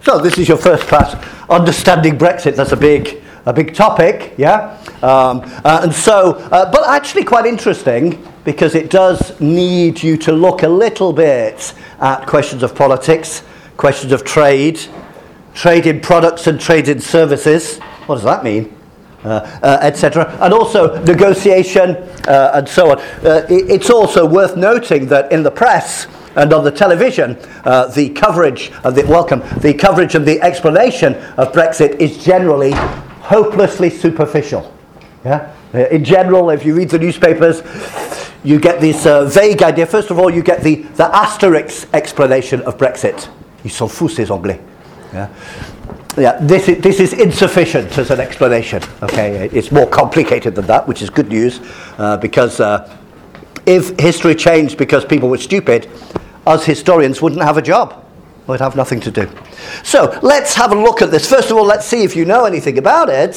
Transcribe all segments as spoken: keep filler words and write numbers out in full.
So this is your first class understanding Brexit. That's a big, a big topic, yeah. Um, uh, and so, uh, but actually quite interesting because it does need you to look a little bit at questions of politics, questions of trade, trade in products and trade in services. What does that mean? Uh, uh, et cetera, and also negotiation uh, and so on. Uh, it, it's also worth noting that in the press and on the television, uh, the coverage of the welcome, the coverage and the explanation of Brexit is generally hopelessly superficial. Yeah, uh, in general, if you read the newspapers, you get this uh, vague idea. First of all, you get the the asterisk explanation of Brexit. Ils sont fous ces Anglais. Yeah. Yeah, this is, this is insufficient as an explanation. Okay, it's more complicated than that, which is good news, uh, because uh, if history changed because people were stupid, us historians wouldn't have a job. We'd have nothing to do. So let's have a look at this. First of all, let's see if you know anything about it.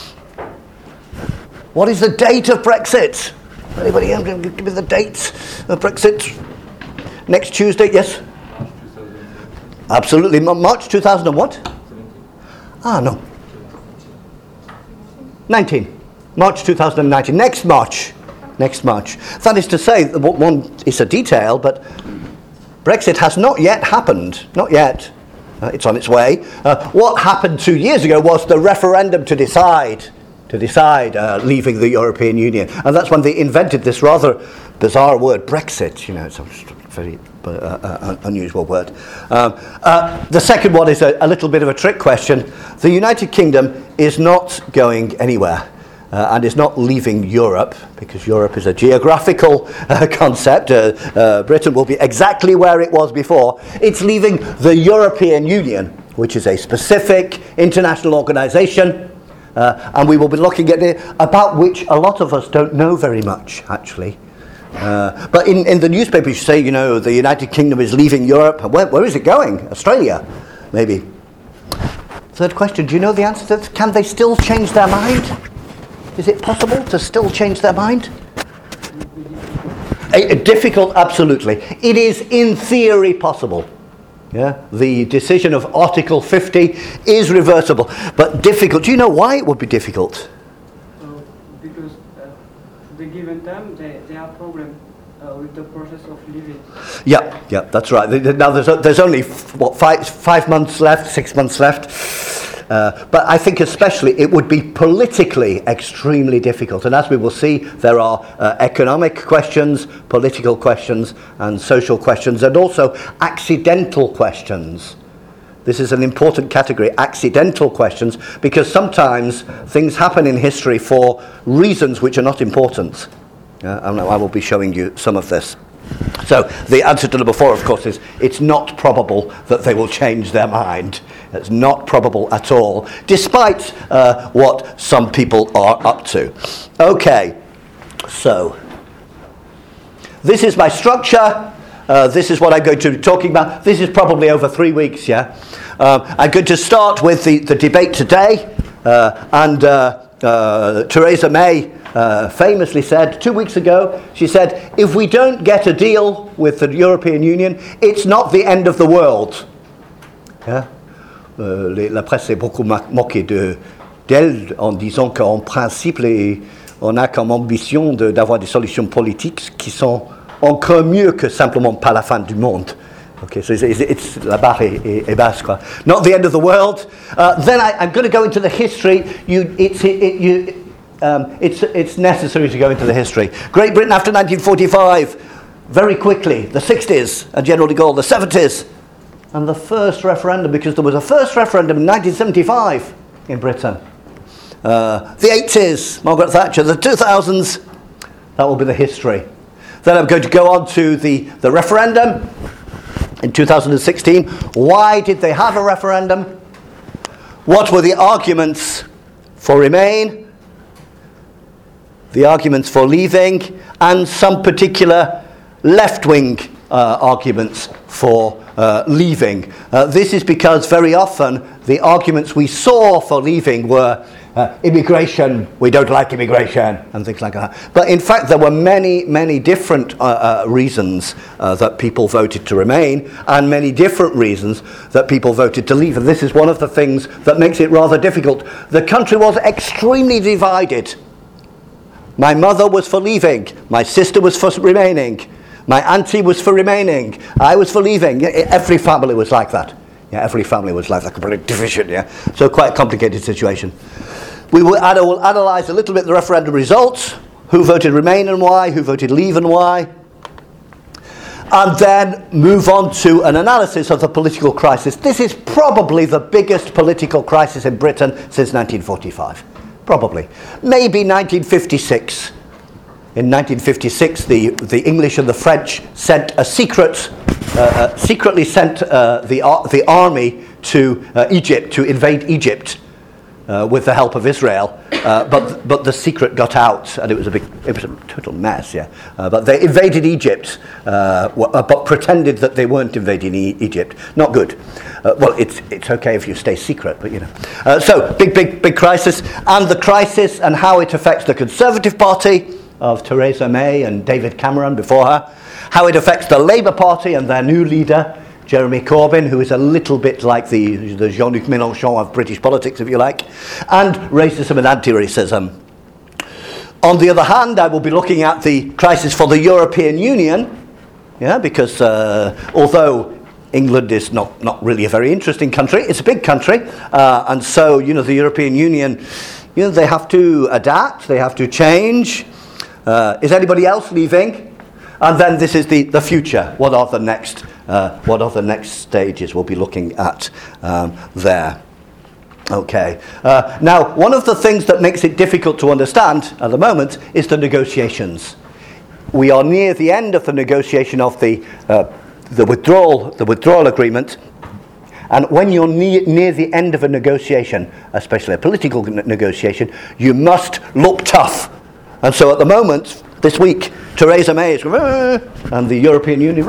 What is the date of Brexit? Anybody give me the date of Brexit? Next Tuesday, yes? Absolutely, March two thousand and what? Ah, no. nineteen. March two thousand nineteen. Next March. Next March. That is to say, one, it's a detail, but Brexit has not yet happened. Not yet. Uh, it's on its way. Uh, what happened two years ago was the referendum to decide, to decide uh, leaving the European Union. And that's when they invented this rather bizarre word, Brexit. You know, it's a very uh, uh, unusual word. Um, uh, the second one is a, a little bit of a trick question. The United Kingdom is not going anywhere uh, and is not leaving Europe, because Europe is a geographical uh, concept. Uh, uh, Britain will be exactly where it was before. It's leaving the European Union, which is a specific international organisation, uh, and we will be looking at it, about which a lot of us don't know very much, actually. Uh, but in, in the newspaper you say, you know, the United Kingdom is leaving Europe. Where, where is it going? Australia, maybe. Third question, do you know the answer to that? Can they still change their mind? Is it possible to still change their mind? A, a difficult, absolutely. It is in theory possible. Yeah, the decision of Article fifty is reversible, but difficult. Do you know why it would be difficult? Uh, because uh, the given time, they, they have problem uh, with the process of leaving. Yeah, yeah, that's right. Now there's there's only what five five months left, six months left. Uh, but I think especially it would be politically extremely difficult. And as we will see, there are uh, economic questions, political questions, and social questions, and also accidental questions. This is an important category, accidental questions, because sometimes things happen in history for reasons which are not important. Uh, and I will be showing you some of this. So the answer to number four, of course, is it's not probable that they will change their mind. It's not probable at all, despite uh, what some people are up to. Okay, so this is my structure. Uh, this is what I'm going to be talking about. This is probably over three weeks, yeah? Um, I'm going to start with the, the debate today, uh, and uh, uh, Theresa May Uh, famously said two weeks ago, she said, if we don't get a deal with the European Union, it's not the end of the world. Yeah? Euh, les, la presse s'est beaucoup moquée de, d'elle en disant qu'en principe, les, on a comme ambition de, d'avoir des solutions politiques qui sont encore mieux que simplement pas la fin du monde. Okay, so it's, it's, it's la barre est, est, est basse, quoi. Not the end of the world. Uh, then I, I'm going to go into the history. You, it's, it, it, you, Um, it's, it's necessary to go into the history. Great Britain after nineteen forty-five, very quickly, the sixties, and General de Gaulle, the seventies, and the first referendum, because there was a first referendum in nineteen seventy-five in Britain. Uh, the eighties, Margaret Thatcher, the two thousands, that will be the history. Then I'm going to go on to the, the referendum in two thousand sixteen. Why did they have a referendum? What were the arguments for Remain? The arguments for leaving, and some particular left-wing uh, arguments for uh, leaving. Uh, this is because very often the arguments we saw for leaving were uh, uh, immigration, we don't like immigration, and things like that. But in fact, there were many, many different uh, uh, reasons uh, that people voted to remain, and many different reasons that people voted to leave. And this is one of the things that makes it rather difficult. The country was extremely divided. My mother was for leaving, my sister was for remaining, my auntie was for remaining, I was for leaving. Every family was like that. Yeah, every family was like that, complete division, yeah. So quite a complicated situation. We will, ad- will analyse a little bit the referendum results, who voted remain and why, who voted leave and why, and then move on to an analysis of the political crisis. This is probably the biggest political crisis in Britain since nineteen forty-five. Probably. Maybe nineteen fifty-six. In nineteen fifty-six, the, the English and the French sent a secret, uh, uh, secretly sent uh, the, ar- the army to uh, Egypt, to invade Egypt uh, with the help of Israel. Uh, but but the secret got out, and it was a big, it was a total mess, yeah. Uh, but they invaded Egypt, uh, w- uh, but pretended that they weren't invading e- Egypt. Not good. Uh, well, it's it's okay if you stay secret, but you know. Uh, so big, big, big crisis, and the crisis and how it affects the Conservative Party of Theresa May and David Cameron before her, how it affects the Labour Party and their new leader, Jeremy Corbyn, who is a little bit like the, the Jean-Luc Mélenchon of British politics, if you like, and racism and anti-racism. On the other hand, I will be looking at the crisis for the European Union, yeah, because uh, although England is not, not really a very interesting country, it's a big country, uh, and so, you know, the European Union, you know, they have to adapt, they have to change. Uh, is anybody else leaving? And then this is the, the future. What are the next uh, what are the next stages we'll be looking at um, there? Okay. Uh, now, one of the things that makes it difficult to understand at the moment is the negotiations. We are near the end of the negotiation of the uh, the withdrawal the withdrawal agreement. And when you're near, near the end of a negotiation, especially a political ne- negotiation, you must look tough. And so at the moment, this week, Theresa May is going, and the European Union,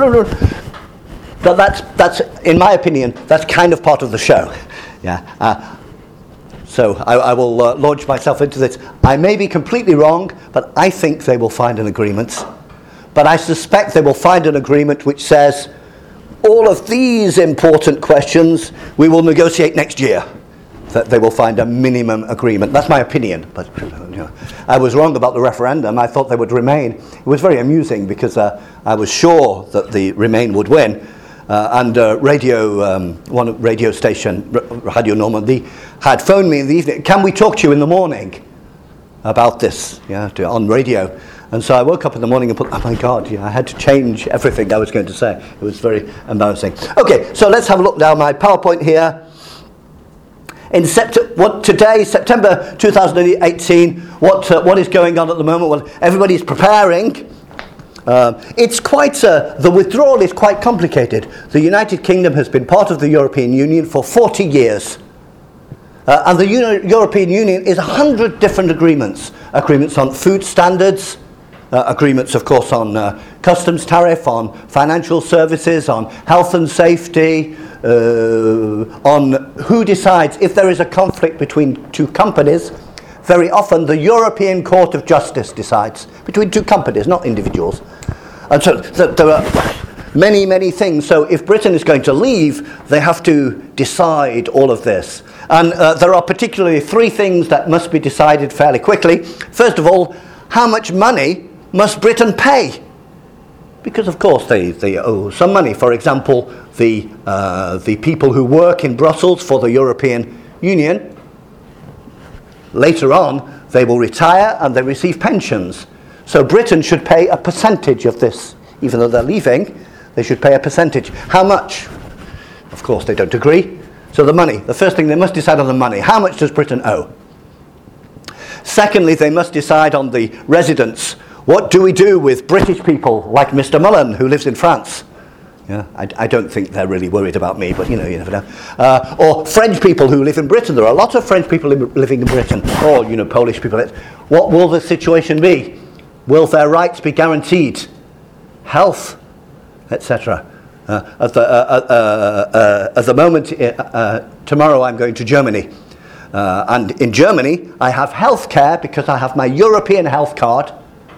but that's, that's, in my opinion, that's kind of part of the show. Yeah. Uh, so I, I will uh, launch myself into this. I may be completely wrong, but I think they will find an agreement. But I suspect they will find an agreement which says, all of these important questions we will negotiate next year. That they will find a minimum agreement. That's my opinion, but you know, I was wrong about the referendum. I thought they would remain. It was very amusing because uh, I was sure that the Remain would win, uh, and uh, radio, um, one radio station, Radio Normandie, had phoned me in the evening. Can we talk to you in the morning about this? Yeah, to, on radio. And so I woke up in the morning and put, oh my God, yeah, I had to change everything I was going to say. It was very embarrassing. Okay, so let's have a look now. My PowerPoint here. In sept- what today, September two thousand eighteen, what uh, what is going on at the moment? Well, everybody's preparing. Uh, it's quite uh, the withdrawal is quite complicated. The United Kingdom has been part of the European Union for forty years, uh, and the Uni- European Union is a hundred different agreements. Agreements on food standards, uh, agreements, of course, on uh, customs tariff, on financial services, on health and safety. Uh, on who decides if there is a conflict between two companies. Very often the European Court of Justice decides between two companies, not individuals. And so th- there are many, many things. So if Britain is going to leave, they have to decide all of this. And uh, there are particularly three things that must be decided fairly quickly. First of all, how much money must Britain pay? Because of course they, they owe some money. For example, the uh, the people who work in Brussels for the European Union, later on they will retire and they receive pensions. So Britain should pay a percentage of this. Even though they're leaving, they should pay a percentage. How much? Of course they don't agree. So the money, the first thing they must decide on the money. How much does Britain owe? Secondly, they must decide on the residents. What do we do with British people like Mister Mullen, who lives in France? Yeah, I, I don't think they're really worried about me, but you know, you never know. Uh, or French people who live in Britain. There are a lot of French people in, living in Britain. Or, you know, Polish people. What will the situation be? Will their rights be guaranteed? Health, et cetera. Uh, at, the, uh, uh, uh, at the moment, uh, uh, tomorrow I'm going to Germany. Uh, and in Germany, I have health care because I have my European health card.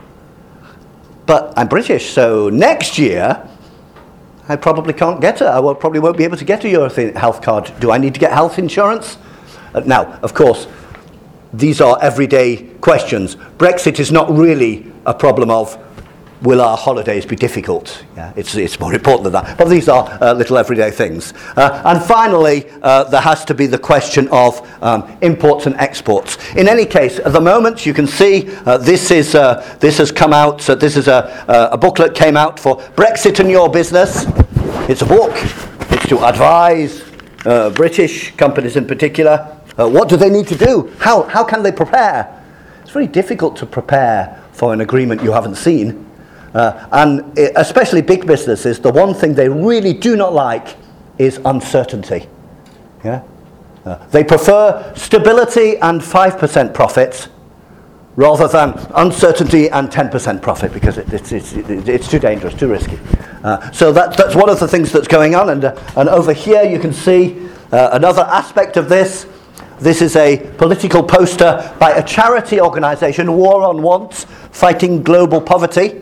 But I'm British, so next year, I probably can't get it. I will, probably won't be able to get a European health card. Do I need to get health insurance? Uh, now, of course, these are everyday questions. Brexit is not really a problem of, will our holidays be difficult? Yeah, it's, it's more important than that. But these are uh, little everyday things. Uh, and finally, uh, there has to be the question of um, imports and exports. In any case, at the moment, you can see uh, this is uh, this has come out. Uh, this is a, uh, a booklet came out for Brexit and Your Business. It's a book. It's to advise uh, British companies in particular. Uh, what do they need to do? How how can they prepare? It's very difficult to prepare for an agreement you haven't seen. Uh, and it, especially big businesses, the one thing they really do not like is uncertainty. Yeah? Uh, they prefer stability and five percent profits rather than uncertainty and ten percent profit, because it, it's, it's, it's too dangerous, too risky. Uh, so that, that's one of the things that's going on. And, uh, and over here you can see uh, another aspect of this. This is a political poster by a charity organisation, War on Want, fighting global poverty.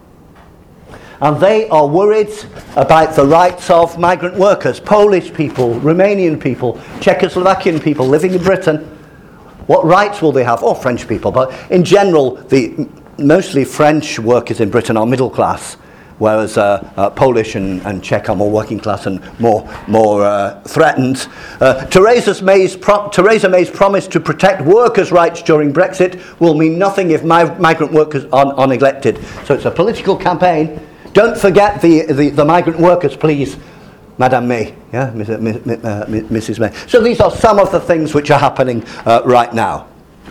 And they are worried about the rights of migrant workers, Polish people, Romanian people, Czechoslovakian people living in Britain. What rights will they have? Or French people. But in general, the mostly French workers in Britain are middle class, whereas uh, uh, Polish and, and Czech are more working class and more, more uh, threatened. Uh, Theresa May's, pro- Theresa May's promise to protect workers' rights during Brexit will mean nothing if mi- migrant workers are, are neglected. So it's a political campaign. Don't forget the, the, the migrant workers, please, Madame May, yeah, Missus May. So these are some of the things which are happening uh, right now.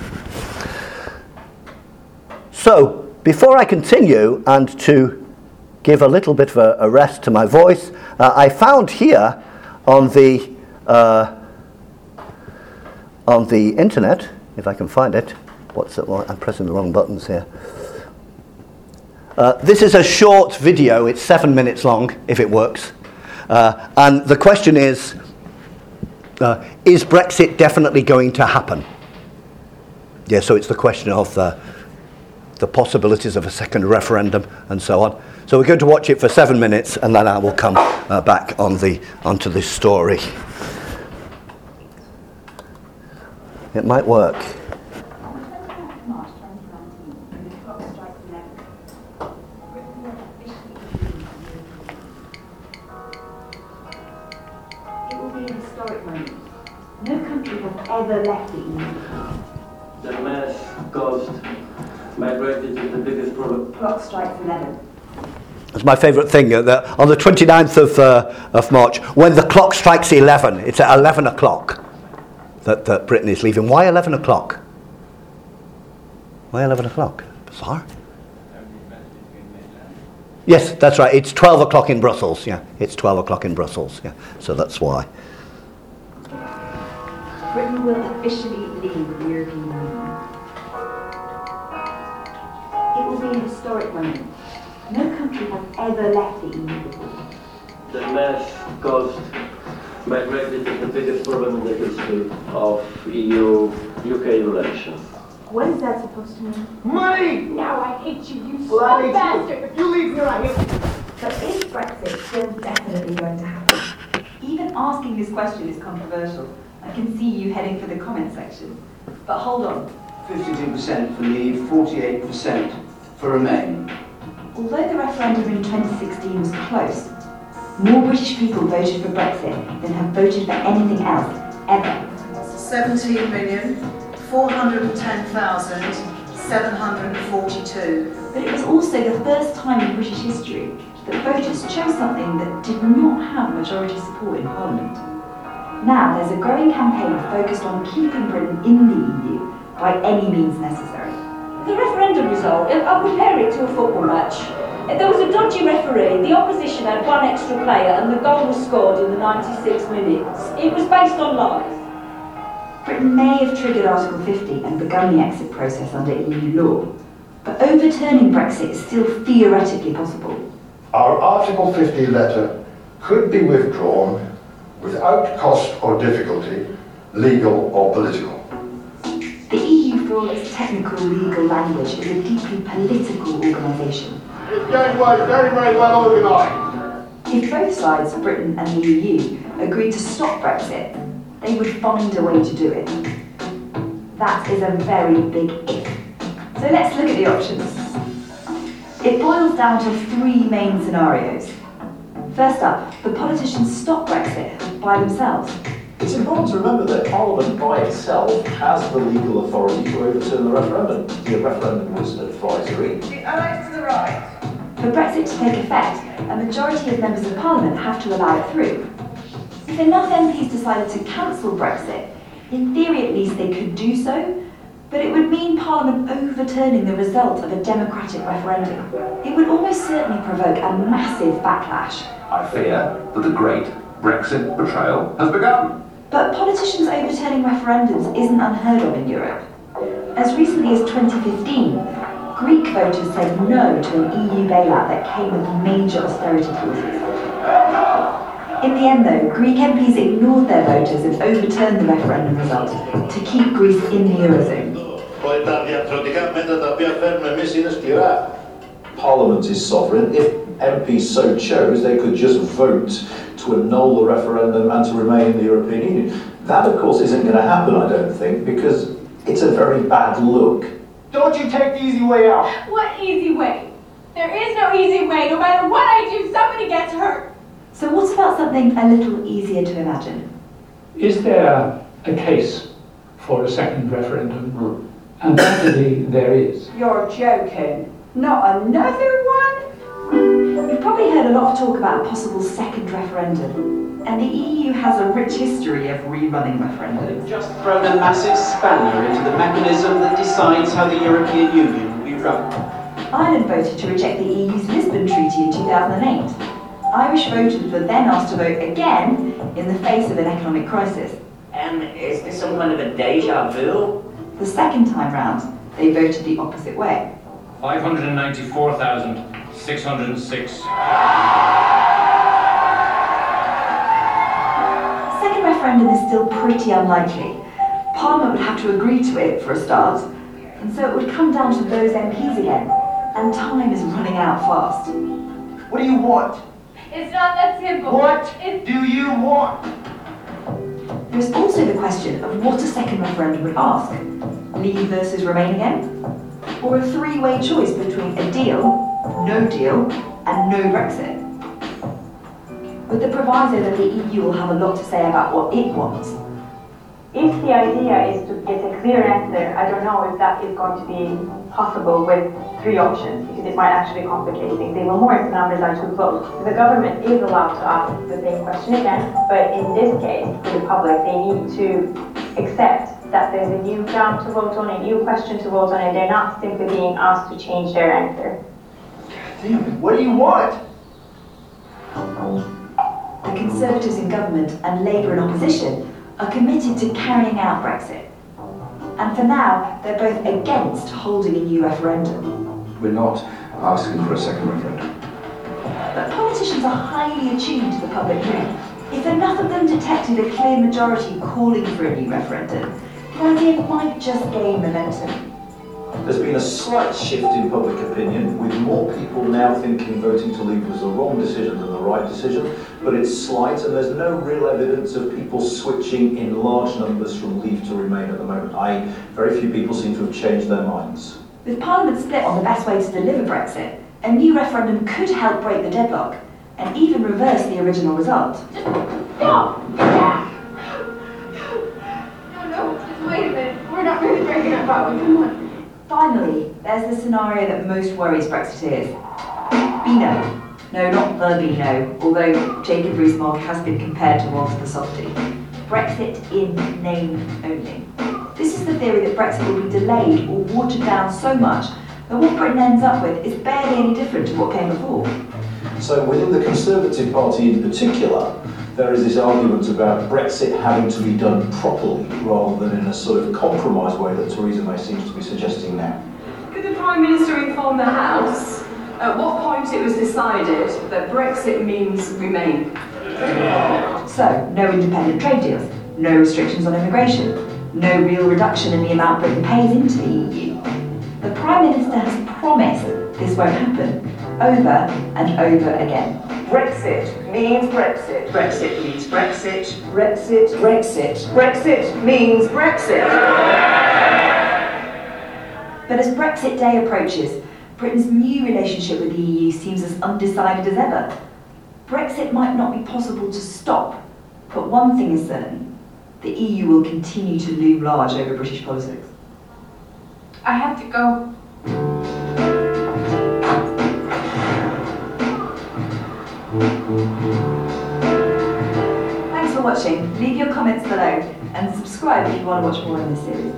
So, before I continue and to give a little bit of a, a rest to my voice, uh, I found here on the uh, on the internet, if I can find it, what's it? I'm pressing the wrong buttons here. Uh, this is a short video, it's seven minutes long, if it works. Uh, and the question is, uh, is Brexit definitely going to happen? Yeah, so it's the question of the, the possibilities of a second referendum and so on. So we're going to watch it for seven minutes and then I will come uh, back on the, onto this story. It might work. No country has ever left the E U. The mass cost migrated is the biggest problem. Clock strikes eleven. It's my favourite thing. Uh, the, on the twenty-ninth of, uh, of March, when the clock strikes eleven, it's at eleven o'clock that, that Britain is leaving. Why eleven o'clock? Why eleven o'clock? Bizarre. Yes, that's right. It's twelve o'clock in Brussels. Yeah, it's twelve o'clock in Brussels. Yeah, so that's why. Britain will officially leave the European Union. It will be a historic moment. No country has ever left the E U before. The mass cost migrated is the biggest problem in the history of E U-U K relations. What is that supposed to mean? Money! Now I hate you, you Well, I slow hate bastard! you. You leave here, I hate you. But is Brexit still definitely going to happen? Even asking this question is controversial. I can see you heading for the comment section. But hold on. fifty-two percent for leave, forty-eight percent for remain. Although the referendum in twenty sixteen was close, more British people voted for Brexit than have voted for anything else, ever. seventeen million, four hundred ten thousand, seven hundred forty-two. But it was also the first time in British history that voters chose something that did not have majority support in Parliament. Now there's a growing campaign focused on keeping Britain in the E U by any means necessary. The referendum result, I'll compare it to a football match. There was a dodgy referee, the opposition had one extra player and the goal was scored in the ninety-six minutes. It was based on lies. Britain may have triggered Article fifty and begun the exit process under E U law, but overturning Brexit is still theoretically possible. Our Article fifty letter could be withdrawn without cost or difficulty legal or political. The E U, for all its technical legal language, is a deeply political organisation. It's very well, very, very well organised. If both sides, Britain and the E U, agreed to stop Brexit, they would find a way to do it. That is a very big if. So let's look at the options. It boils down to three main scenarios. First up, the politicians stop Brexit by themselves. It's important to remember that Parliament by itself has the legal authority to overturn the referendum. The referendum was advisory. The allies to the right. For Brexit to take effect, a majority of members of Parliament have to allow it through. If enough M Ps decided to cancel Brexit, in theory at least they could do so, but it would mean Parliament overturning the result of a democratic referendum. It would almost certainly provoke a massive backlash. I fear that the great Brexit betrayal has begun. But politicians overturning referendums isn't unheard of in Europe. As recently as twenty fifteen, Greek voters said no to an E U bailout that came with major austerity clauses. In the end though, Greek M Ps ignored their voters and overturned the referendum result to keep Greece in the Eurozone. Parliament is sovereign. If M Ps so chose, they could just vote to annul the referendum and to remain in the European Union. That, of course, isn't going to happen, I don't think, because it's a very bad look. Don't you take the easy way out. What easy way? There is no easy way. No matter what I do, somebody gets hurt. So what about something a little easier to imagine? Is there a case for a second referendum? Mm. Undoubtedly there is. You're joking. Not another one? You've probably heard a lot of talk about a possible second referendum, and the E U has a rich history of rerunning referendums. They've just thrown a massive spanner into the mechanism that decides how the European Union will be run. Ireland voted to reject the E U's Lisbon Treaty in two thousand eight. Irish voters were then asked to vote again in the face of an economic crisis. Um, is this some kind of a deja vu? The second time round, they voted the opposite way. five hundred ninety-four thousand six hundred six. Second referendum is still pretty unlikely. Parliament would have to agree to it for a start, and so it would come down to those M Ps again, and time is running out fast. What do you want? It's not that simple. What it's... do you want? There's also the question of what a second referendum would ask. Leave versus remain again? Or a three-way choice between a deal, no deal, and no Brexit? With the proviso that the E U will have a lot to say about what it wants. If the idea is to get a clear answer, I don't know if that is going to be possible with three options, because it might actually complicate things even more if the numbers are too close. The government is allowed to ask the same question again, but in this case, for the public, they need to accept that there's a new ground to vote on, a new question to vote on, and they're not simply being asked to change their answer. Damn it, what do you want? The Conservatives in government and Labour in opposition are committed to carrying out Brexit. And for now, they're both against holding a new referendum. We're not asking for a second referendum. But politicians are highly attuned to the public mood. If enough of them detected a clear majority calling for a new referendum, the idea might just gain momentum. There's been a slight shift in public opinion, with more people now thinking voting to leave was the wrong decision than the right decision, but it's slight, and there's no real evidence of people switching in large numbers from leave to remain at the moment. I, very few people seem to have changed their minds. With Parliament split on the best way to deliver Brexit, a new referendum could help break the deadlock, and even reverse the original result. Stop! No, no, just wait a minute. We're not really breaking up, are we? Come on. Finally, there's the scenario that most worries Brexiteers. Beano. No, not the Beano, although Jacob Rees-Mogg has been compared to Walter the Softie. Brexit in name only. This is the theory that Brexit will be delayed or watered down so much that what Britain ends up with is barely any different to what came before. So within the Conservative Party in particular, there is this argument about Brexit having to be done properly rather than in a sort of compromise way that Theresa May seems to be suggesting now. Could the Prime Minister inform the House at what point it was decided that Brexit means remain? So, no independent trade deals. no restrictions on immigration, no real reduction in the amount Britain pays into the E U. The Prime Minister has promised this won't happen, over and over again. Brexit means Brexit. Brexit means Brexit. Brexit, Brexit. Brexit means Brexit. But as Brexit Day approaches, Britain's new relationship with the E U seems as undecided as ever. Brexit might not be possible to stop, but one thing is certain: the E U will continue to loom large over British politics. I have to go. Thanks for watching. Leave your comments below and subscribe if you want to watch more in this series.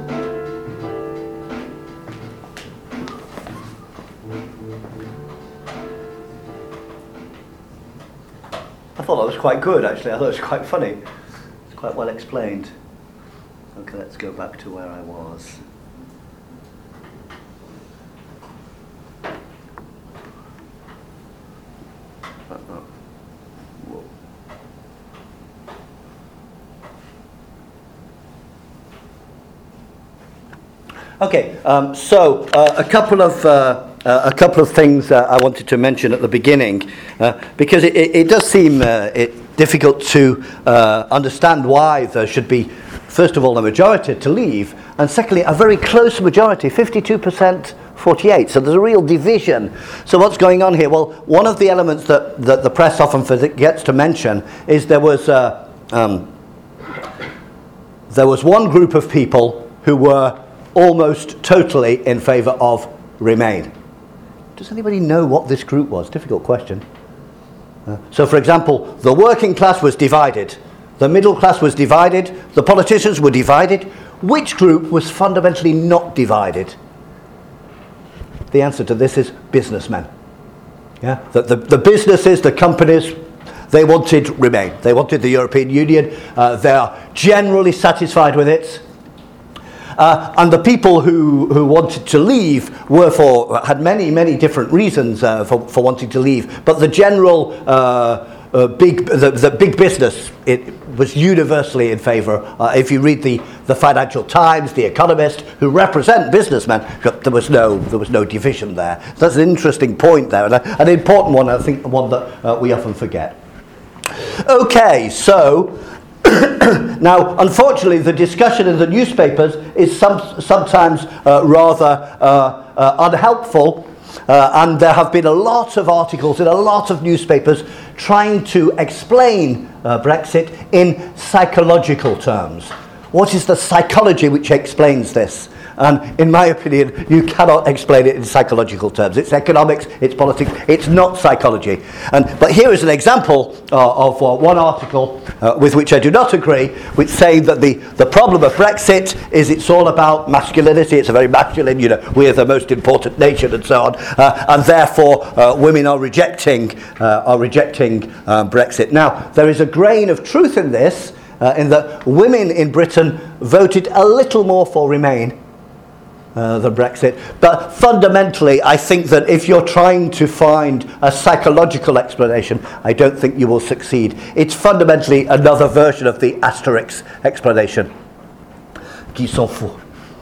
I thought that was quite good, actually. I thought it was quite funny. It's quite well explained. Okay, let's go back to where I was. Uh-oh. Whoa. Okay, um, so uh, a couple of uh, uh, a couple of things uh, I wanted to mention at the beginning, uh, because it, it, it does seem uh, it difficult to uh, understand why there should be, first of all, a majority to leave, and secondly, a very close majority, fifty-two percent, forty-eight. So there's a real division. So what's going on here? Well, one of the elements that, that the press often forgets to mention is there was uh, um, there was one group of people who were almost totally in favour of Remain. Does anybody know what this group was? Difficult question. Uh, so, for example, the working class was divided, the middle class was divided, the politicians were divided. Which group was fundamentally not divided? The answer to this is businessmen. Yeah, the, the, the businesses, the companies, they wanted Remain. They wanted the European Union. Uh, they are generally satisfied with it. Uh, and the people who, who wanted to leave were for had many many different reasons uh, for, for wanting to leave. But the general uh, uh, big the, the big business, it was universally in favour. Uh, if you read the, the Financial Times, The Economist, who represent businessmen, there was no there was no division there. So that's an interesting point there, and a, an important one. I think one that uh, we often forget. Okay, so. Now, unfortunately, the discussion in the newspapers is some, sometimes uh, rather uh, uh, unhelpful, uh, and there have been a lot of articles in a lot of newspapers trying to explain uh, Brexit in psychological terms. What is the psychology which explains this? And in my opinion, you cannot explain it in psychological terms. It's economics, it's politics, it's not psychology. And but here is an example uh, of uh, one article uh, with which I do not agree, which saying that the, the problem of Brexit is it's all about masculinity. It's a very masculine, you know, we're the most important nation and so on, uh, and therefore uh, women are rejecting uh, are rejecting uh, Brexit. Now, there is a grain of truth in this, uh, in that women in Britain voted a little more for Remain Uh, than Brexit. But fundamentally, I think that if you're trying to find a psychological explanation, I don't think you will succeed. It's fundamentally another version of the Asterix explanation. Qui s'en fout.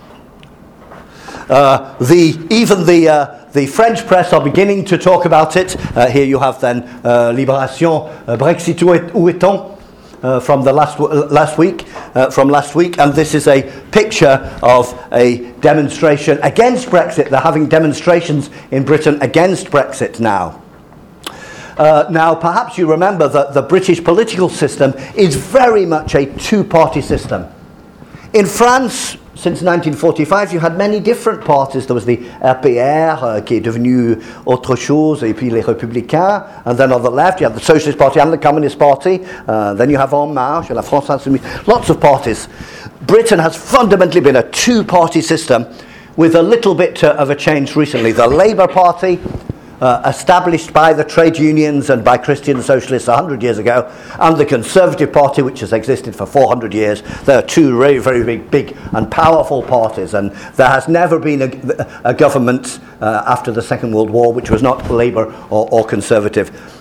Uh, the, even the, uh, the French press are beginning to talk about it. Uh, here you have then uh, Libération, uh, Brexit où est-on? Uh, from the last w- last week, uh, from last week, and this is a picture of a demonstration against Brexit. They're having demonstrations in Britain against Brexit now. Uh, now, perhaps you remember that the British political system is very much a two-party system. In France, since nineteen forty-five, you had many different parties. There was the R P R, uh, qui est devenu autre chose, et puis les Républicains. And then on the left, you have the Socialist Party and the Communist Party. Uh, then you have En Marche, and la France Insoumise. Lots of parties. Britain has fundamentally been a two-party system with a little bit uh, of a change recently. The Labour Party, Uh, established by the trade unions and by Christian socialists one hundred years ago, and the Conservative Party, which has existed for four hundred years. There are two very, very big, big and powerful parties, and there has never been a, a government uh, after the Second World War which was not Labour or, or Conservative.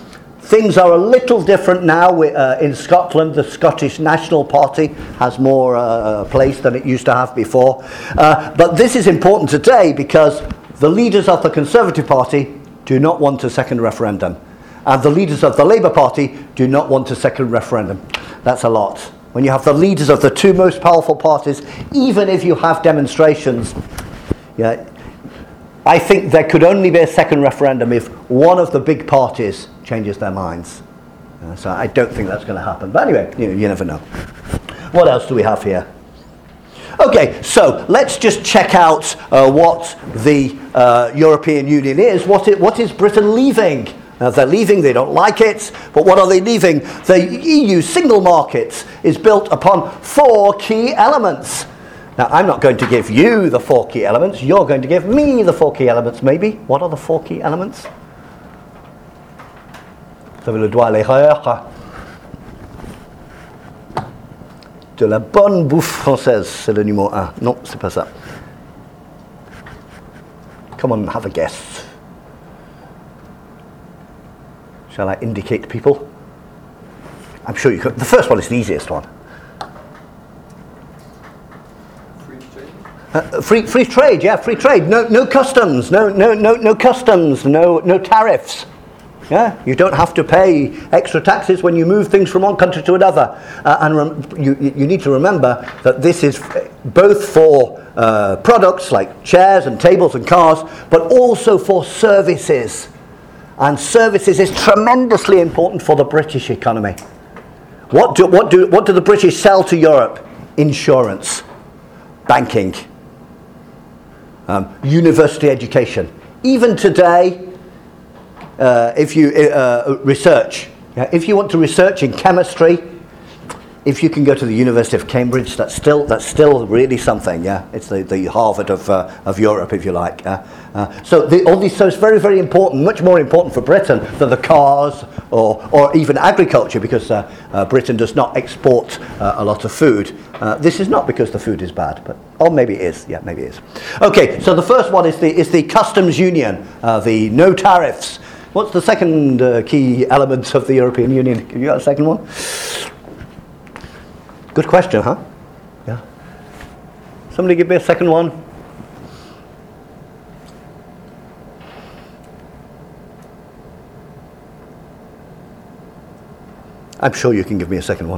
things are a little different now. We, uh, in Scotland, the Scottish National Party has more uh, place than it used to have before. Uh, but this is important today because the leaders of the Conservative Party do not want a second referendum. And the leaders of the Labour Party do not want a second referendum. That's a lot. When you have the leaders of the two most powerful parties, even if you have demonstrations, yeah, I think there could only be a second referendum if one of the big parties changes their minds. Uh, so I don't think that's going to happen. But anyway, you know, you never know. What else do we have here? Okay, so let's just check out uh, what the uh, European Union is. What, it, what is Britain leaving? Uh, they're leaving, they don't like it, but what are they leaving? The E U single market is built upon four key elements. Now, I'm not going to give you the four key elements, you're going to give me the four key elements, maybe. What are the four key elements? Vous avez le doigt à l'erreur. De la bonne bouffe française, c'est le numéro un. Non, c'est pas ça. Come on, have a guess. Shall I indicate people? I'm sure you could. The first one is the easiest one. Free trade. Uh, free free trade, yeah, free trade. No no customs, no no no no customs, no no tariffs. Yeah, you don't have to pay extra taxes when you move things from one country to another. Uh, and rem- you you need to remember that this is both for uh, products like chairs and tables and cars, but also for services. And services is tremendously important for the British economy. What do, what do, what do the British sell to Europe? Insurance, banking, um, university education. Even today, uh, if you uh, research, yeah, if you want to research in chemistry, if you can go to the University of Cambridge, that's still that's still really something. Yeah, it's the, the Harvard of uh, of Europe, if you like. Uh, uh, so the, all these, so it's very very important, much more important for Britain than the cars or or even agriculture, because uh, uh, Britain does not export uh, a lot of food. Uh, this is not because the food is bad, but or maybe it is. Yeah, maybe it is. Okay, so the first one is the is the customs union, uh, the no tariffs. What's the second uh, key element of the European Union? Have you got a second one? Good question, huh? Yeah. Somebody give me a second one. I'm sure you can give me a second one.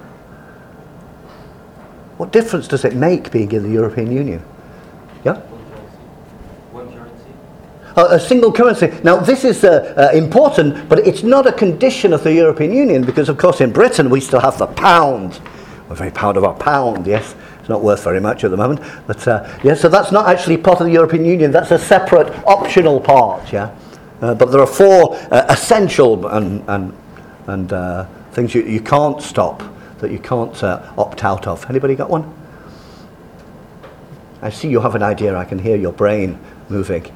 What difference does it make being in the European Union? Yeah? One currency. Uh, a single currency. Now, this is uh, uh, important, but it's not a condition of the European Union, because, of course, in Britain we still have the pound. We're very proud of our pound, yes. It's not worth very much at the moment. But, uh, yeah, so that's not actually part of the European Union. That's a separate, optional part, yeah. Uh, but there are four uh, essential and, and, and uh, things you, you can't stop, that you can't uh, opt out of. Anybody got one? I see you have an idea. I can hear your brain moving.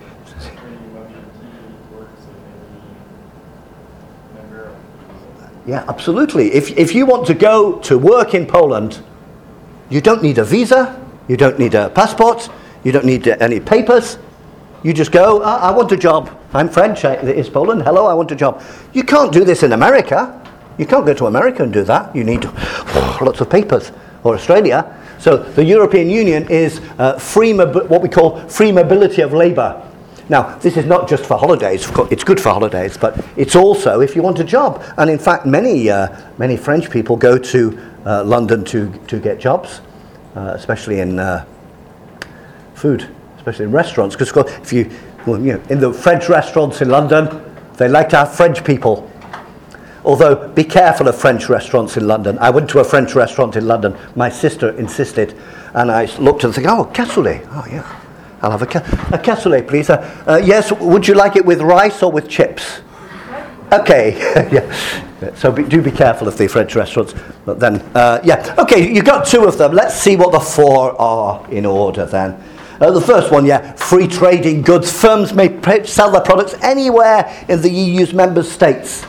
Yeah, absolutely. If if you want to go to work in Poland, you don't need a visa, you don't need a passport, you don't need uh, any papers. You just go, I, I want a job. I'm French, I, it's Poland, hello, I want a job. You can't do this in America. You can't go to America and do that. You need lots of papers. Or Australia. So the European Union is uh, free, mobi- what we call free mobility of labour. Now, this is not just for holidays. It's good for holidays, but it's also if you want a job. And in fact, many uh, many French people go to uh, London to to get jobs, uh, especially in uh, food, especially in restaurants. Because if you, well, you know, in the French restaurants in London, they like to have French people. Although, be careful of French restaurants in London. I went to a French restaurant in London. My sister insisted, and I looked and think, oh, cassoulet. Oh, yeah. I'll have a, ca- a cassoulet, please. Uh, uh, yes, would you like it with rice or with chips? Okay, yeah. So be, do be careful of the French restaurants. But then, uh, yeah. Okay, you got two of them. Let's see what the four are in order then. Uh, the first one, yeah, free trading goods. Firms may pay, sell their products anywhere in the E U's member states.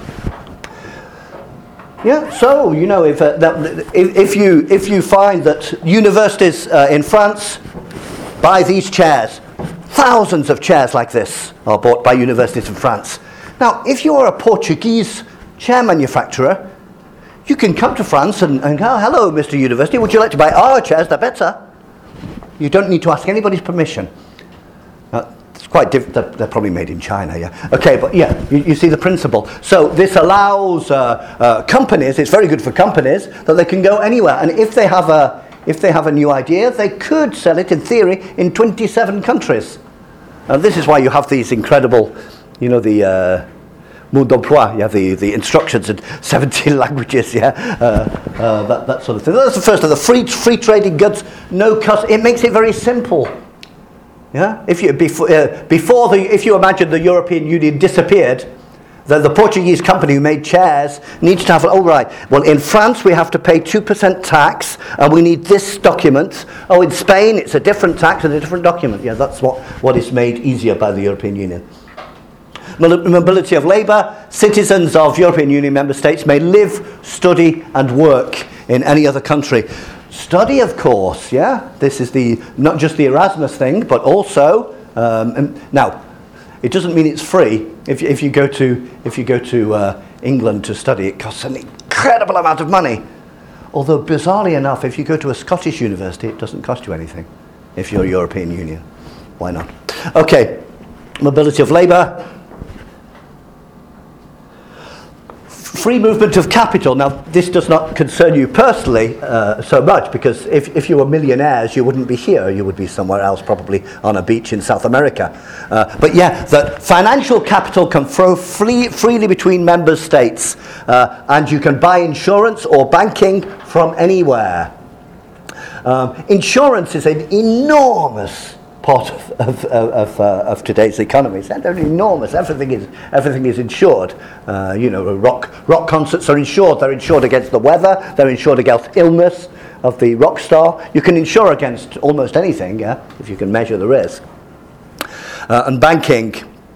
Yeah, so you know if uh, that, if, if you if you find that universities uh, in France buy these chairs, thousands of chairs like this are bought by universities in France. Now, if you are a Portuguese chair manufacturer, you can come to France and, and go, hello, Mister University, would you like to buy our chairs? They're better. You don't need to ask anybody's permission. Uh, it's quite different. They're, they're probably made in China, yeah. Okay, but yeah, you, you see the principle. So this allows uh, uh, companies, it's very good for companies, that they can go anywhere. And if they have a, if they have a new idea, they could sell it, in theory, in twenty-seven countries. And this is why you have these incredible, you know, the... Uh, Mot d'emploi, you have the, the instructions in seventeen languages, yeah, uh, uh, that, that sort of thing. That's the first of the free free trading goods, no cost. It makes it very simple. Yeah, if you before uh, before the if you imagine the European Union disappeared, the, the Portuguese company who made chairs needs to have. Oh right, well in France we have to pay two percent tax, and we need this document. Oh, in Spain it's a different tax and a different document. Yeah, that's what what is made easier by the European Union. Mobility of labour. Citizens of European Union member states may live, study and work in any other country. Study, of course, yeah? This is the not just the Erasmus thing, but also... Um, and now, it doesn't mean it's free. If, if you go to, if you go to uh, England to study, it costs an incredible amount of money. Although, bizarrely enough, if you go to a Scottish university, it doesn't cost you anything if you're European Union. Why not? Okay, mobility of labour. Free movement of capital. Now, this does not concern you personally uh, so much, because if, if you were millionaires, you wouldn't be here. You would be somewhere else, probably on a beach in South America. Uh, but yeah, that financial capital can flow free, freely between member states, uh, and you can buy insurance or banking from anywhere. Um, insurance is an enormous part of of, of, uh, of today's economy. It's enormous. Everything is everything is insured. Uh, you know, rock rock concerts are insured. They're insured against the weather. They're insured against illness of the rock star. You can insure against almost anything, yeah, if you can measure the risk. Uh, and banking.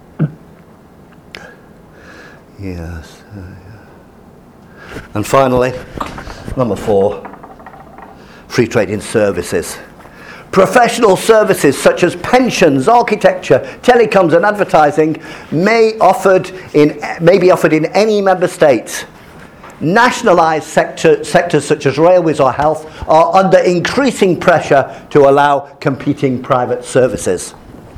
Yes. Uh, yeah. And finally, number four, free trade in services. Professional services such as pensions, architecture, telecoms and advertising may, offered in, may be offered in any member state. Nationalised sector, sectors such as railways or health are under increasing pressure to allow competing private services.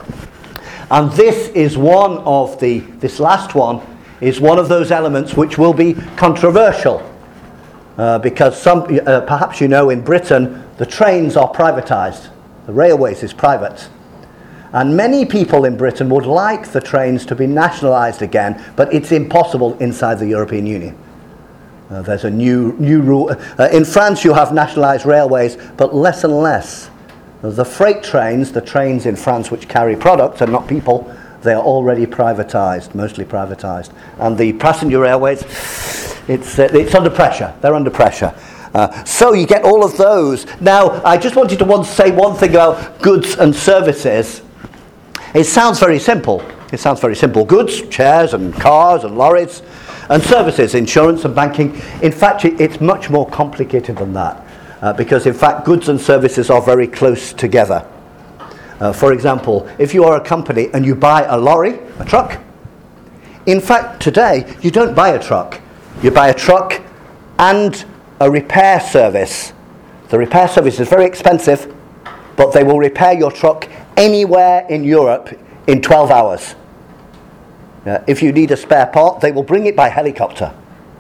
And this is one of the, this last one is one of those elements which will be controversial. Uh, because some, uh, perhaps you know, in Britain the trains are privatised. The railways is private. And many people in Britain would like the trains to be nationalised again, but it's impossible inside the European Union. Uh, there's a new new rule. Uh, in France you have nationalised railways, but less and less. The freight trains, the trains in France which carry products and not people, they are already privatised, mostly privatised. And the passenger railways, it's, uh, it's under pressure. They're under pressure. Uh, so you get all of those. Now, I just wanted to one, say one thing about goods and services. It sounds very simple. It sounds very simple. Goods, chairs and cars and lorries, and services, insurance and banking. In fact, it, it's much more complicated than that. Uh, because, in fact, goods and services are very close together. Uh, for example, if you are a company and you buy a lorry, a truck, in fact, today, you don't buy a truck. You buy a truck and a repair service. The repair service is very expensive, but they will repair your truck anywhere in Europe in twelve hours. Uh, if you need a spare part, they will bring it by helicopter.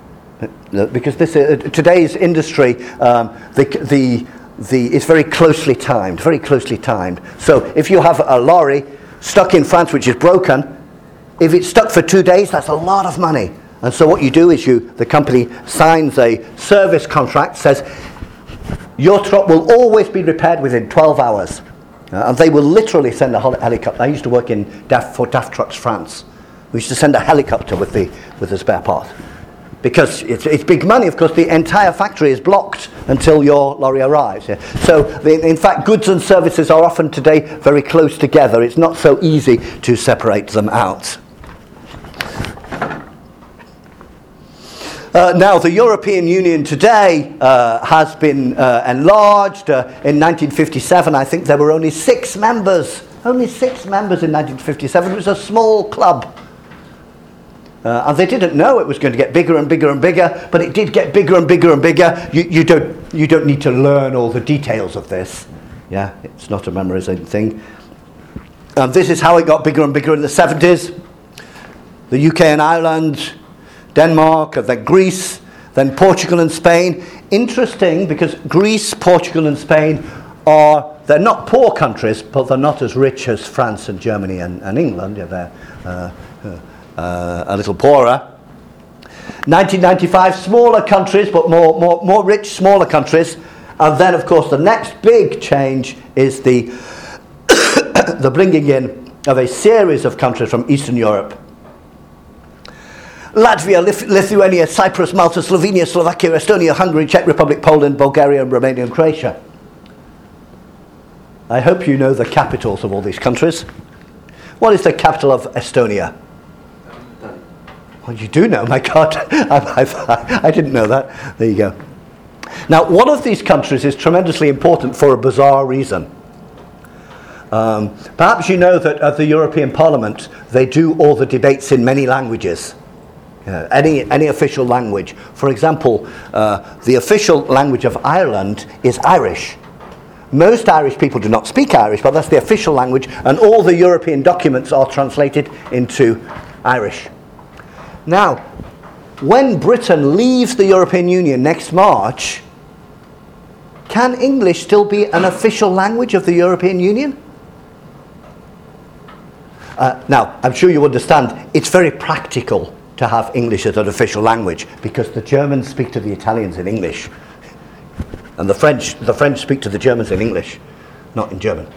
Uh, because this uh, today's industry, um, the, the, the, it's very closely timed, very closely timed. So if you have a lorry stuck in France which is broken, if it's stuck for two days, that's a lot of money. And so what you do is you, the company signs a service contract, says your truck will always be repaired within twelve hours. Uh, and they will literally send a hel- helicopter. I used to work in D A F for D A F Trucks France. We used to send a helicopter with the with the spare part. Because it's, it's big money, of course, the entire factory is blocked until your lorry arrives. Yeah. So, the, in fact, goods and services are often today very close together. It's not so easy to separate them out. Uh, now, the European Union today uh, has been uh, enlarged. Uh, in nineteen fifty-seven, I think there were only six members. Only six members in nineteen fifty-seven. It was a small club. Uh, and they didn't know it was going to get bigger and bigger and bigger, but it did get bigger and bigger and bigger. You, you, don't, you don't need to learn all the details of this. Yeah, it's not a memorizing thing. Um, this is how it got bigger and bigger in the seventies. The U K and Ireland, Denmark, and then Greece, then Portugal and Spain. Interesting, because Greece, Portugal and Spain are, they're not poor countries, but they're not as rich as France and Germany and, and England. Yeah, they're uh, uh, a little poorer. nineteen ninety-five, smaller countries, but more, more, more rich, smaller countries. And then, of course, the next big change is the, the bringing in of a series of countries from Eastern Europe. Latvia, Lith- Lithuania, Cyprus, Malta, Slovenia, Slovakia, Estonia, Hungary, Czech Republic, Poland, Bulgaria, Romania and Croatia. I hope you know the capitals of all these countries. What is the capital of Estonia? Well, you do know, my God. I, I, I didn't know that. There you go. Now, one of these countries is tremendously important for a bizarre reason. Um, perhaps you know that at the European Parliament, they do all the debates in many languages. Uh, any, any official language. For example, uh, the official language of Ireland is Irish. Most Irish people do not speak Irish, but that's the official language, and all the European documents are translated into Irish. Now, when Britain leaves the European Union next March, can English still be an official language of the European Union? Uh, now, I'm sure you understand, it's very practical to have English as an official language, because the Germans speak to the Italians in English, and the French, the French speak to the Germans in English, not in German.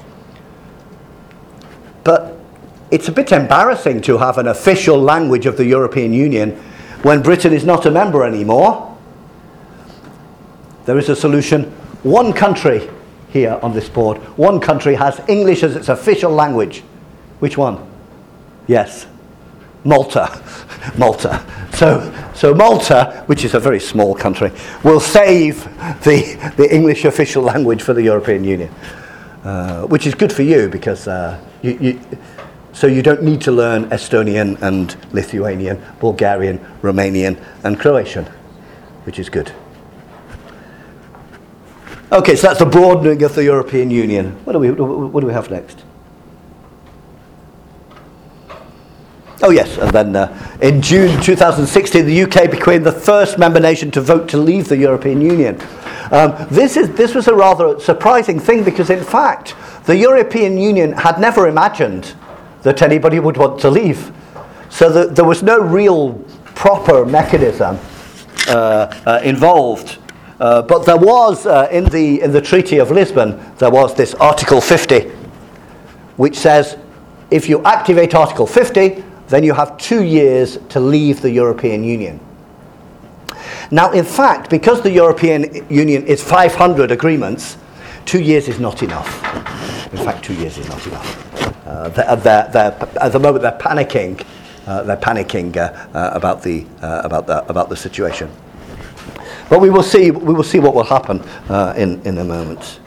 But it's a bit embarrassing to have an official language of the European Union when Britain is not a member anymore. There is a solution. One country here on this board, one country has English as its official language. Which one? Yes, Malta. Malta. So, so Malta, which is a very small country, will save the, the English official language for the European Union, uh, which is good for you, because uh, you, you, so you don't need to learn Estonian and Lithuanian, Bulgarian, Romanian and Croatian, which is good. Okay, so that's the broadening of the European Union. What do we, what do we have next? Oh yes, and then uh, in June two thousand sixteen, the U K became the first member nation to vote to leave the European Union. Um, this is this was a rather surprising thing, because in fact, the European Union had never imagined that anybody would want to leave. So that there was no real proper mechanism uh, uh, involved. Uh, but there was, uh, in the in the Treaty of Lisbon, there was this Article fifty, which says, if you activate Article fifty, then you have two years to leave the European Union. Now, in fact, because the European Union is five hundred agreements, two years is not enough. In fact, two years is not enough. Uh, they're, they're, they're, at the moment, they're panicking. Uh, they're panicking uh, uh, about the uh, about the about the situation. But we will see. We will see what will happen uh, in in a moment.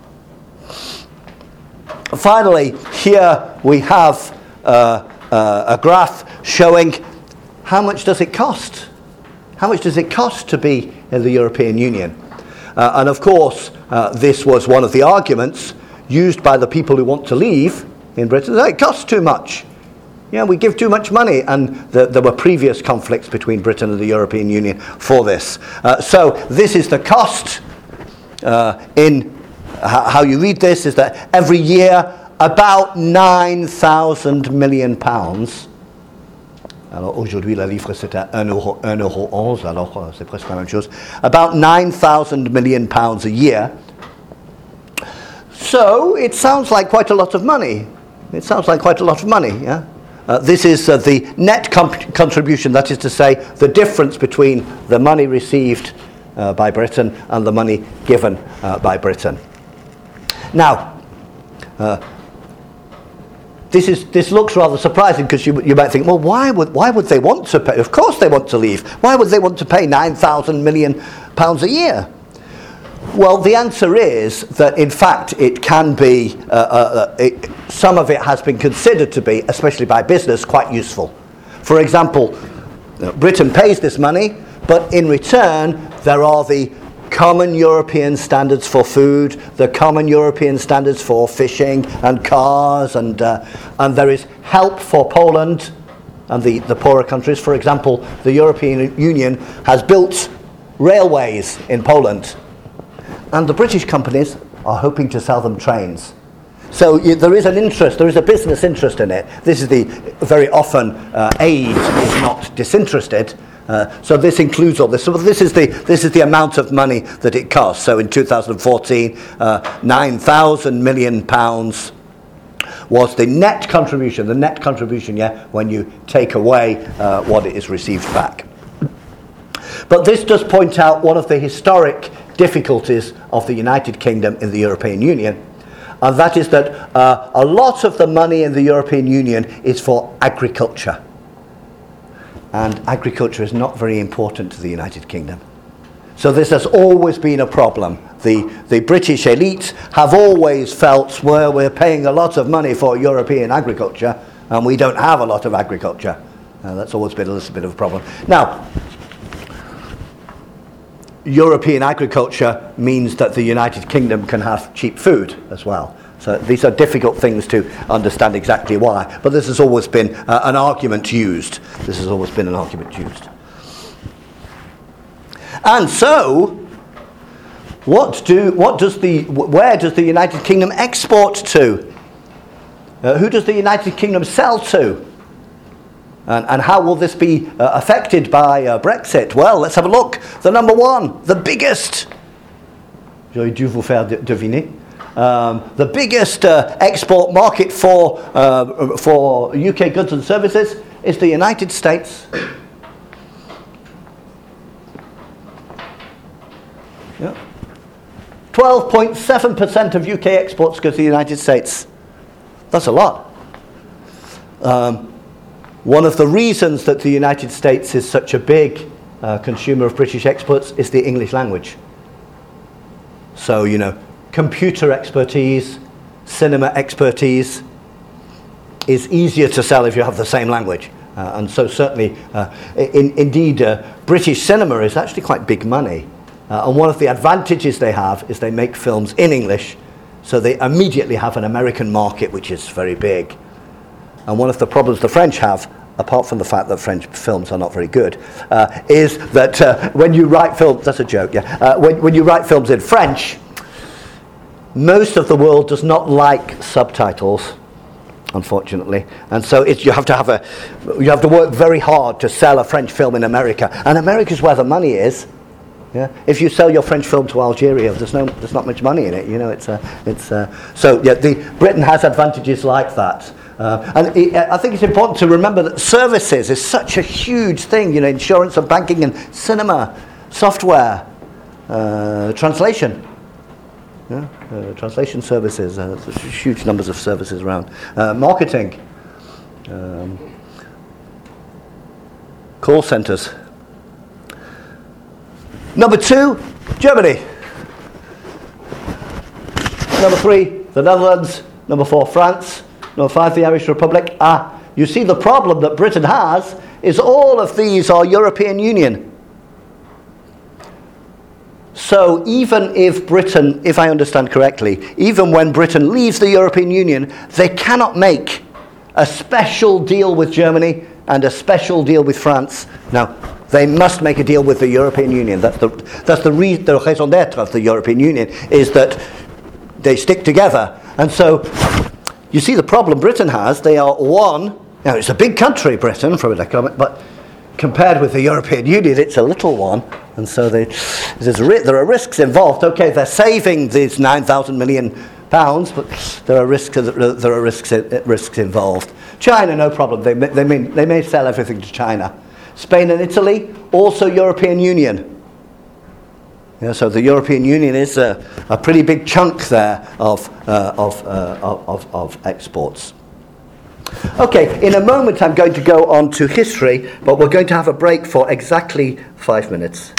Finally, here we have uh, uh, a graph showing how much does it cost. How much does it cost to be in the European Union? Uh, and of course, uh, this was one of the arguments used by the people who want to leave in Britain. It costs too much. Yeah, we give too much money, and the, there were previous conflicts between Britain and the European Union for this. Uh, so this is the cost. Uh, in h- how you read this is that every year about nine thousand million pounds. Alors aujourd'hui la livre c'est à one euro, one euro onze, alors uh, c'est presque la même chose. About nine thousand million pounds a year. So it sounds like quite a lot of money. It sounds like quite a lot of money, yeah? Uh, this is uh, the net comp- contribution, that is to say, the difference between the money received uh, by Britain and the money given uh, by Britain. Now, uh, this is this looks rather surprising, because you you might think, well, why would why would they want to pay? Of course, they want to leave. Why would they want to pay nine thousand million pounds a year? Well, the answer is that, in fact, it can be, uh, uh, it, some of it has been considered to be, especially by business, quite useful. For example, uh, Britain pays this money, but in return there are the common European standards for food, the common European standards for fishing and cars, and uh, and there is help for Poland and the, the poorer countries. For example, the European Union has built railways in Poland, and the British companies are hoping to sell them trains. So you, there is an interest, there is a business interest in it. This is the, very often uh, aid is not disinterested. Uh, so this includes all this. So this is the this is the amount of money that it costs. So in two thousand fourteen, uh, nine thousand million pounds was the net contribution. The net contribution, yeah, when you take away uh, what it is received back. But this does point out one of the historic difficulties of the United Kingdom in the European Union, and that is that uh, a lot of the money in the European Union is for agriculture. And agriculture is not very important to the United Kingdom. So this has always been a problem. The, the British elite have always felt, well, we're paying a lot of money for European agriculture, and we don't have a lot of agriculture. Uh, that's always been a little bit of a problem. Now, European agriculture means that the United Kingdom can have cheap food as well. So these are difficult things to understand exactly why, but this has always been uh, an argument used. This has always been an argument used. And so, what do what does the where does the United Kingdom export to? Uh, who does the United Kingdom sell to? And, and how will this be uh, affected by uh, Brexit? Well, let's have a look. The number one, the biggest. J'aurais dû vous faire deviner. Um, the biggest uh, export market for uh, for U K goods and services is the United States. Yeah. twelve point seven percent of U K exports go to the United States. That's a lot. Um, one of the reasons that the United States is such a big uh, consumer of British exports is the English language. So, you know, computer expertise, cinema expertise is easier to sell if you have the same language. Uh, and so certainly, uh, in, indeed, uh, British cinema is actually quite big money. Uh, and one of the advantages they have is they make films in English, so they immediately have an American market, which is very big. And one of the problems the French have, apart from the fact that French films are not very good, uh, is that uh, when you write films, that's a joke, yeah, uh, when, when you write films in French, most of the world does not like subtitles, unfortunately, and so it's, you have to have a, you have to work very hard to sell a French film in America, and America's where the money is. Yeah, if you sell your French film to Algeria, there's no, there's not much money in it. You know, it's a, it's a, so yeah. The Britain has advantages like that, uh, and it, I think it's important to remember that services is such a huge thing. You know, insurance and banking and cinema, software, uh, translation. Yeah, uh, translation services, uh, huge numbers of services around. Uh, marketing, um, call centres. Number two, Germany. Number three, the Netherlands. Number four, France. Number five, the Irish Republic. Ah, you see the problem that Britain has is all of these are European Union. So even if Britain, if I understand correctly, even when Britain leaves the European Union, they cannot make a special deal with Germany and a special deal with France. Now, they must make a deal with the European Union. That's the that's the, re, the raison d'être of the European Union, is that they stick together. And so, you see the problem Britain has. They are one. Now, it's a big country, Britain, from an economic, but compared with the European Union, it's a little one. And so they, there's ri- there are risks involved. Okay, they're saving these nine thousand million pounds, but there are risks. There are risks risks involved. China, no problem. They they may they may sell everything to China. Spain and Italy, also European Union. Yeah, so the European Union is a, a pretty big chunk there of, uh, of, uh, of, of exports. Okay, in a moment I'm going to go on to history, but we're going to have a break for exactly five minutes.